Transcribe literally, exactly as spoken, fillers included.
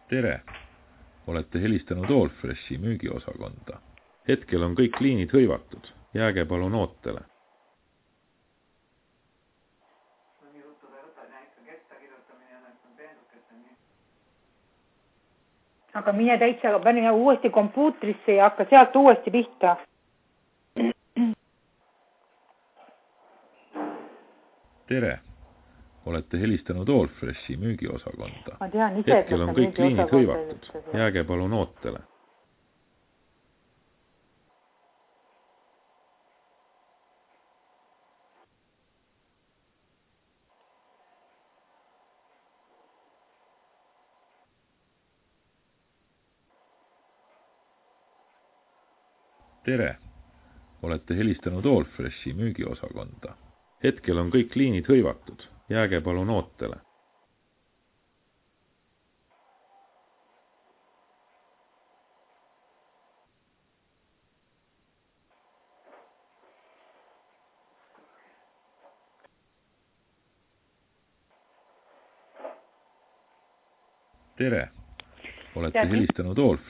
Tere! Olete helistanud Allfreshi müügiosakonda. Hetkel on kõik liinid hõivatud. Jääge palun ootele. Aga mine täitsa panin uuesti kompuutrisse ja hakka sealt uuesti pihta. Tere! Olete helistanud Allfreshi müügiosakonda. Ma tean ise, Hetkel on kõik liinid hõivatud. Jääge palun ootele. Tere! Olete helistanud Allfreshi müügiosakonda. Hetkel on kõik liinid hõivatud. Jääge palun ootele. Tere! Olete helistanud Allfreshi